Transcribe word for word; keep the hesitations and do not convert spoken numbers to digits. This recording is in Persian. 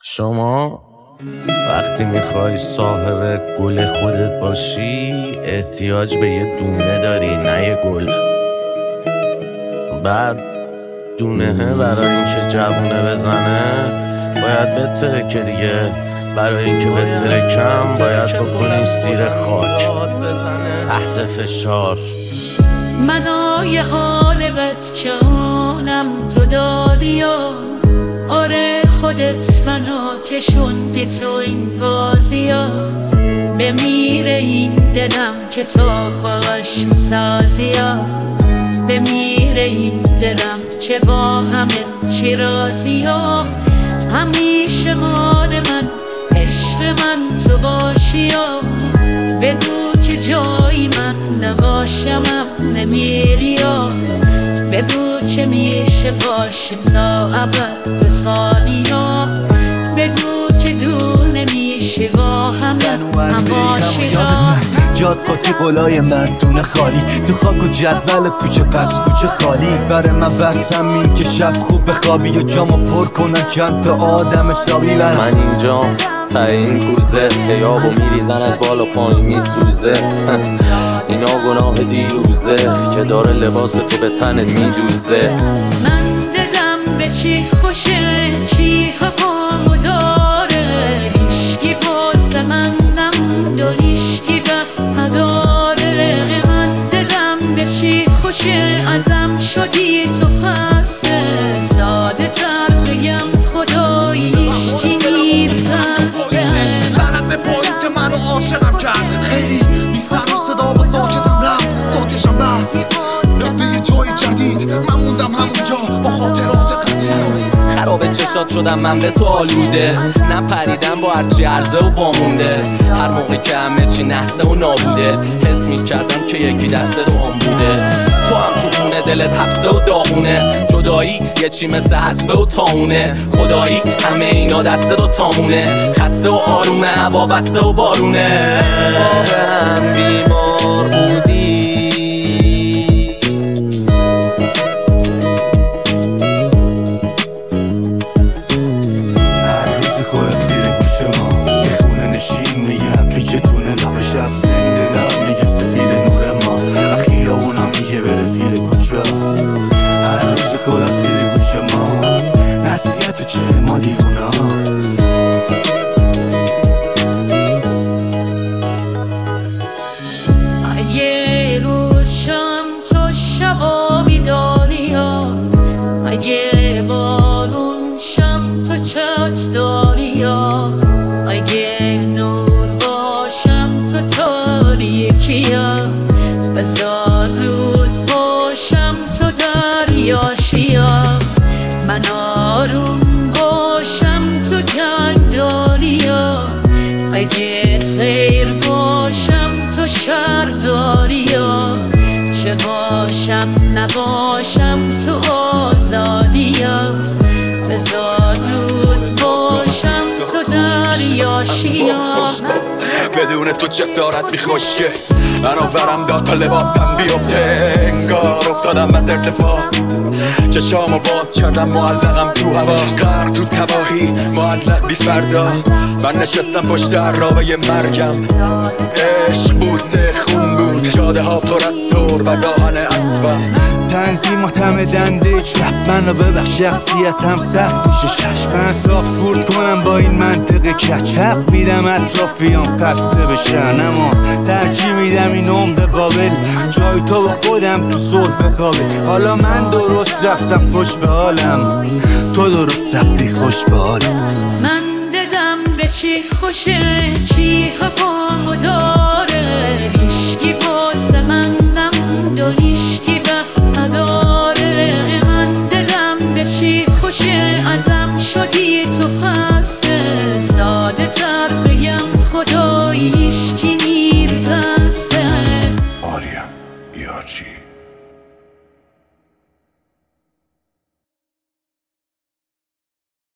شما وقتی میخوای صاحب گل خودت باشی احتیاج به یه دونه داری، نه یه گل. بعد دونه برای اینکه جوونه بزنه باید بترکه دیگه. برای اینکه بترکم باید بکنی زیر خاک تحت فشار. منو یه حال بد کنم تو دادی و آره خودت منو کشوندی تو این بازی ها. بمیره این دلم که تو باش سازی ها. بمیره این دلم چه با همه چی رازی ها. همیشه مال من عشق من تو باشی ها. بگو که جایی من نباشمم نمیری ها. بگو که میشه باشیم تا ابد دوتایی ها. بگو که دور نمیشه با همه هم باشی ها. جاد پاتی قلای مردونه خالی تو خاک و جدول کوچه پس کوچه خالی. برای من بسم این که شب خوب بخوابی یا جامو پر کنن چند تا آدم حسابی. من اینجام تا این کوزه هیابو میریزن از بالا پایین میسوزه. اینا گناه دیروزه که داره لباس تو به تنت میدوزه. من دلم به چی خوشه چی حقامو داره. هیشگی واسه من نموند و هیشگی وقت نداره. من دلم به چی خوشه ازم شدی تو خسته. ساده تر بگم خدایی هیشگی میرسه. لعنت به پاییز که منو عاشقم کرد. خیلی بی سر و صدا با ساکتم رفت. ساکشم بس رفت به یه جای جدید. من موندم همونجا با خاطرات قدیم. خراب چشات شدم من به تو آلوده. نپریدم با هرچی عرضه و وامونده. هر موقع که همه چی نحسه و نابوده. حس میکردم که یکی دسته رو آن بوده. تو هم تو خونه دلت حبسه و داغونه. جدایی یه چی مثل حسبه و تاونه. خدایی همه اینا دسته رو تامونه. خسته و آرومه هوا بسته و بارونه. ما به هم بیمار بودی. اگه روز شم تو شبا بیداری ها. اگه بارون شم تو چت داری ها. اگه نور باشم تو تاریکی ها. بزار رود باشم تو دریاشی ها. من آروم باشم تو جنگ داری ها. اگه خیر باشم تو شر داری ها. چه باشم نباشم تو آزادی ها. بزار رود باشم تو دریاشی ها. بدون تو جسارت میخوشه. منو ورم داد تا لباسم بیفته. انگار افتادم از ارتفاع. چشامو باز کردم معلقم تو هوا. غرق تو تباهی معلق بی فردا. من نشستم پشت عرابه مرگم. عشق بوسه خون بود. جاده ها پر از سر و زاهن اسبم. تنظیم معتمدن دیچ رب منو ببخش شخصیتم سختیشه. چشمن صاف خورد کنم با این منطقه کچپ. میدم اطرافیام قصه بشن اما ترجیح میدم این عمق قابل. جای تو با خودم تو صلح بخوابه. حالا من درست رفتم خوش به حالم. تو درست رفتی خوش به حالت. من دلم به چی خوشه چی حقامو داره.